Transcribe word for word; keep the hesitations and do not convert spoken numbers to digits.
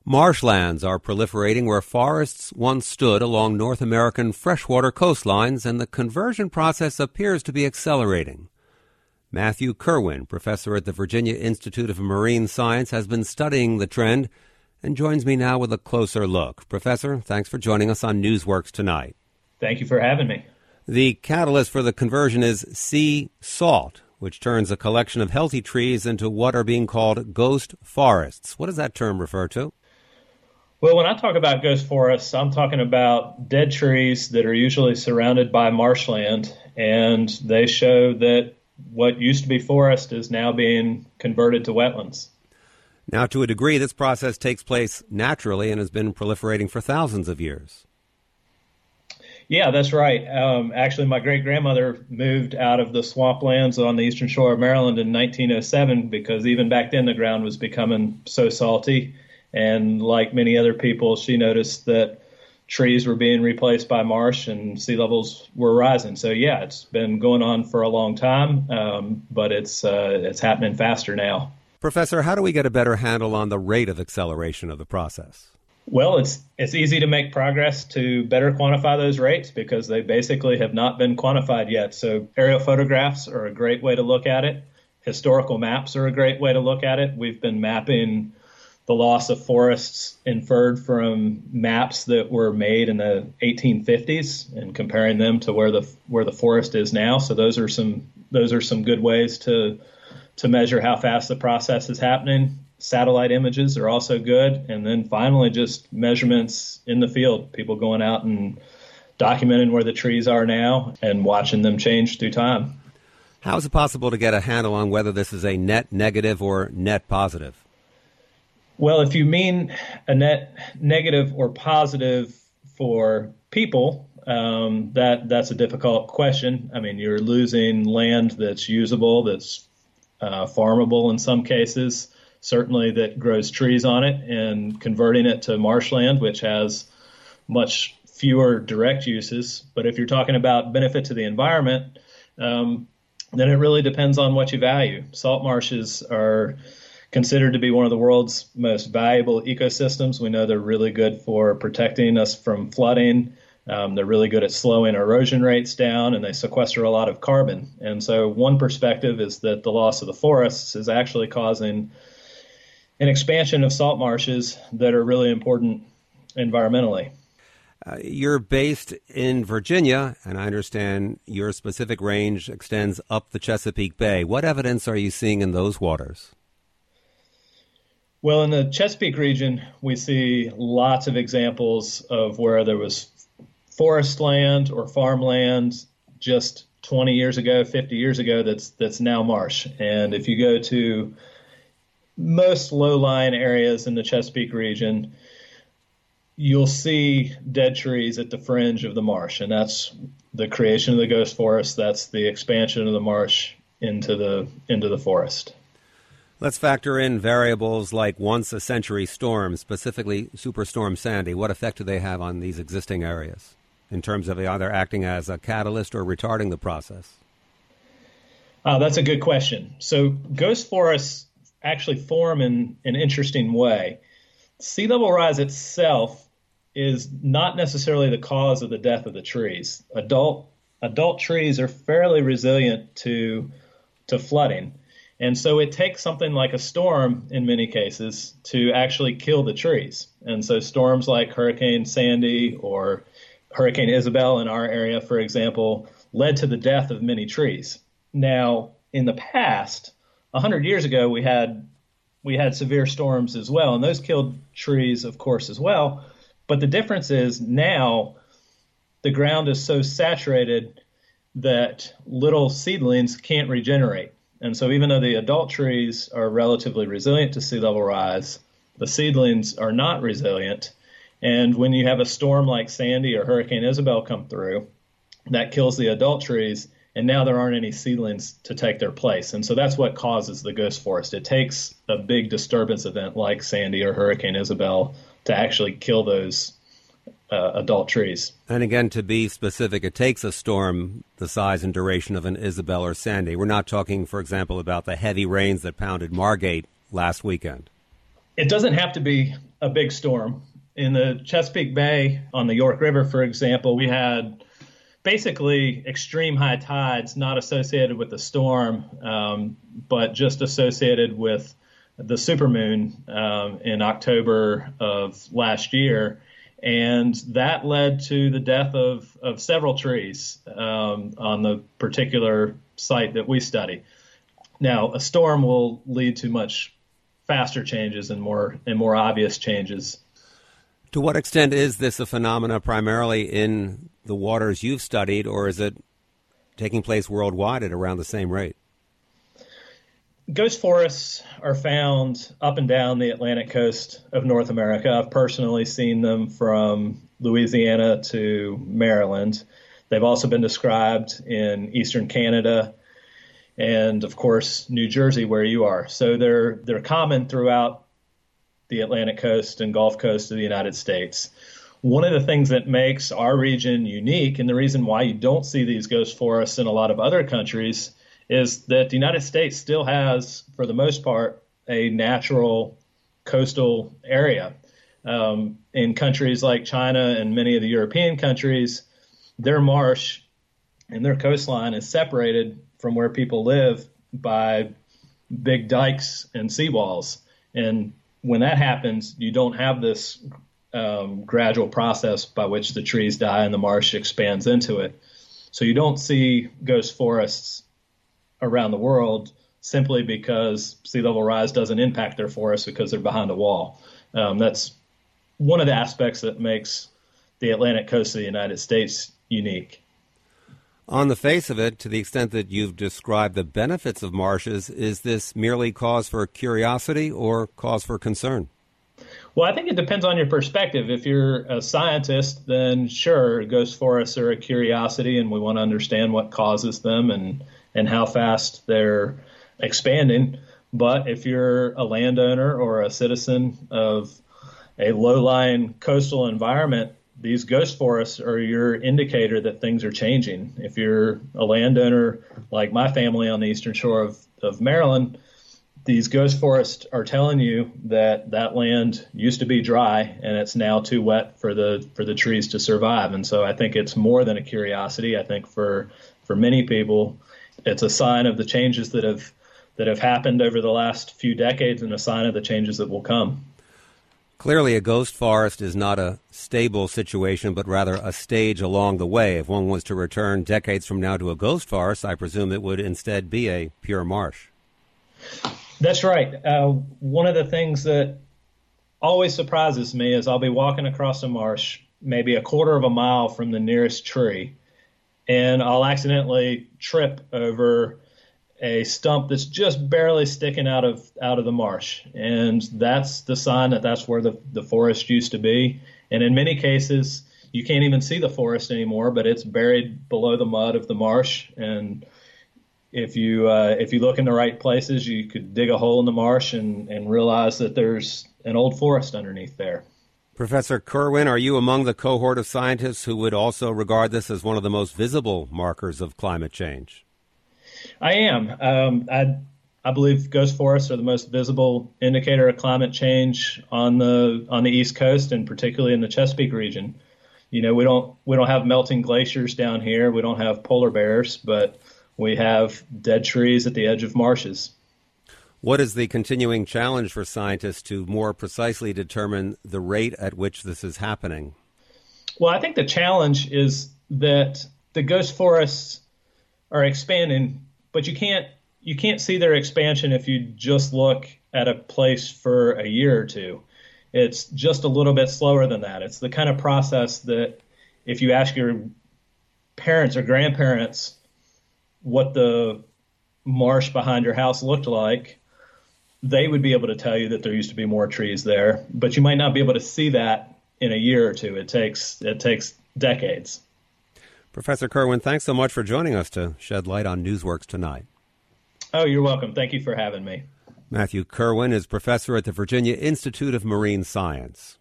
Marshlands are proliferating where forests once stood along North American freshwater coastlines, and the conversion process appears to be accelerating. Matthew Kirwan, professor at the Virginia Institute of Marine Science, has been studying the trend and joins me now with a closer look. Professor, thanks for joining us on Newsworks tonight. Thank you for having me. The catalyst for the conversion is sea salt, which turns a collection of healthy trees into what are being called ghost forests. What does that term refer to? Well, when I talk about ghost forests, I'm talking about dead trees that are usually surrounded by marshland, and they show that what used to be forest is now being converted to wetlands. Now, to a degree, this process takes place naturally and has been proliferating for thousands of years. Yeah, that's right. Um, actually, my great-grandmother moved out of the swamplands on the eastern shore of Maryland in nineteen oh seven because even back then the ground was becoming so salty. And like many other people, she noticed that trees were being replaced by marsh and sea levels were rising. So, yeah, it's been going on for a long time, um, but it's uh, it's happening faster now. Professor, how do we get a better handle on the rate of acceleration of the process? Well, it's it's easy to make progress to better quantify those rates because they basically have not been quantified yet. So aerial photographs are a great way to look at it. Historical maps are a great way to look at it. We've been mapping the loss of forests inferred from maps that were made in the eighteen fifties and comparing them to where the where the forest is now. So those are some those are some good ways to to measure how fast the process is happening. Satellite images are also good. And then finally, just measurements in the field, people going out and documenting where the trees are now and watching them change through time. How is it possible to get a handle on whether this is a net negative or net positive? Well, if you mean a net negative or positive for people, um, that that's a difficult question. I mean, you're losing land that's usable, that's uh, farmable in some cases, certainly that grows trees on it, and converting it to marshland, which has much fewer direct uses. But if you're talking about benefit to the environment, um, then it really depends on what you value. Salt marshes are considered to be one of the world's most valuable ecosystems. We know they're really good for protecting us from flooding. Um, they're really good at slowing erosion rates down, and they sequester a lot of carbon. And so one perspective is that the loss of the forests is actually causing an expansion of salt marshes that are really important environmentally. Uh, you're based in Virginia, and I understand your specific range extends up the Chesapeake Bay. What evidence are you seeing in those waters? Well, in the Chesapeake region, we see lots of examples of where there was forest land or farmland just twenty years ago, fifty years ago, that's that's now marsh. And if you go to most low-lying areas in the Chesapeake region, you'll see dead trees at the fringe of the marsh. And that's the creation of the ghost forest. That's the expansion of the marsh into the into the forest. Let's factor in variables like once-a-century storms, specifically Superstorm Sandy. What effect do they have on these existing areas in terms of either acting as a catalyst or retarding the process? Uh, that's a good question. So ghost forests actually form in an interesting way. Sea level rise itself is not necessarily the cause of the death of the trees. Adult adult trees are fairly resilient to to flooding. And so it takes something like a storm in many cases to actually kill the trees. And so storms like Hurricane Sandy or Hurricane Isabel in our area, for example, led to the death of many trees. Now, in the past, one hundred years ago, we had we had severe storms as well, and those killed trees, of course, as well. But the difference is now the ground is so saturated that little seedlings can't regenerate. And so even though the adult trees are relatively resilient to sea level rise, the seedlings are not resilient. And when you have a storm like Sandy or Hurricane Isabel come through, that kills the adult trees, and now there aren't any seedlings to take their place. And so that's what causes the ghost forest. It takes a big disturbance event like Sandy or Hurricane Isabel to actually kill those uh, adult trees. And again, to be specific, it takes a storm the size and duration of an Isabel or Sandy. We're not talking, for example, about the heavy rains that pounded Margate last weekend. It doesn't have to be a big storm. In the Chesapeake Bay on the York River, for example, we had basically extreme high tides not associated with the storm, um, but just associated with the supermoon um, in October of last year. And that led to the death of, of several trees um, on the particular site that we study. Now, a storm will lead to much faster changes and more and more obvious changes. To what extent is this a phenomena primarily in the waters you've studied, or is it taking place worldwide at around the same rate? Ghost forests are found up and down the Atlantic coast of North America. I've personally seen them from Louisiana to Maryland. They've also been described in eastern Canada and, of course, New Jersey, where you are. So they're they're common throughout the Atlantic coast and Gulf Coast of the United States. One of the things that makes our region unique, and the reason why you don't see these ghost forests in a lot of other countries, is that the United States still has, for the most part, a natural coastal area. Um, in countries like China and many of the European countries, their marsh and their coastline is separated from where people live by big dikes and seawalls. And when that happens, you don't have this um, gradual process by which the trees die and the marsh expands into it. So you don't see ghost forests around the world simply because sea level rise doesn't impact their forests because they're behind a wall. Um, that's one of the aspects that makes the Atlantic coast of the United States unique. On the face of it, to the extent that you've described the benefits of marshes, is this merely cause for curiosity or cause for concern? Well, I think it depends on your perspective. If you're a scientist, then sure, ghost forests are a curiosity, and we want to understand what causes them and, and how fast they're expanding. But if you're a landowner or a citizen of a low-lying coastal environment, these ghost forests are your indicator that things are changing. If you're a landowner like my family on the eastern shore of, of Maryland, these ghost forests are telling you that that land used to be dry and it's now too wet for the for the trees to survive. And so I think it's more than a curiosity. I think for for many people, it's a sign of the changes that have that have happened over the last few decades and a sign of the changes that will come. Clearly, a ghost forest is not a stable situation, but rather a stage along the way. If one was to return decades from now to a ghost forest, I presume it would instead be a pure marsh. That's right. Uh, one of the things that always surprises me is I'll be walking across a marsh, maybe a quarter of a mile from the nearest tree, and I'll accidentally trip over a stump that's just barely sticking out of out of the marsh. And that's the sign that that's where the, the forest used to be. And in many cases, you can't even see the forest anymore, but it's buried below the mud of the marsh. And if you uh, if you look in the right places, you could dig a hole in the marsh and, and realize that there's an old forest underneath there. Professor Kerwin, are you among the cohort of scientists who would also regard this as one of the most visible markers of climate change? I am. Um, I I believe ghost forests are the most visible indicator of climate change on the on the East Coast, and particularly in the Chesapeake region. You know, we don't we don't have melting glaciers down here. We don't have polar bears, but we have dead trees at the edge of marshes. What is the continuing challenge for scientists to more precisely determine the rate at which this is happening? Well, I think the challenge is that the ghost forests are expanding, but you can't you can't see their expansion if you just look at a place for a year or two. It's just a little bit slower than that. It's the kind of process that if you ask your parents or grandparents what the marsh behind your house looked like, they would be able to tell you that there used to be more trees there, but you might not be able to see that in a year or two. It takes it takes decades. Professor Kerwin, thanks so much for joining us to shed light on Newsworks tonight. Oh, you're welcome. Thank you for having me. Matthew Kerwin is professor at the Virginia Institute of Marine Science.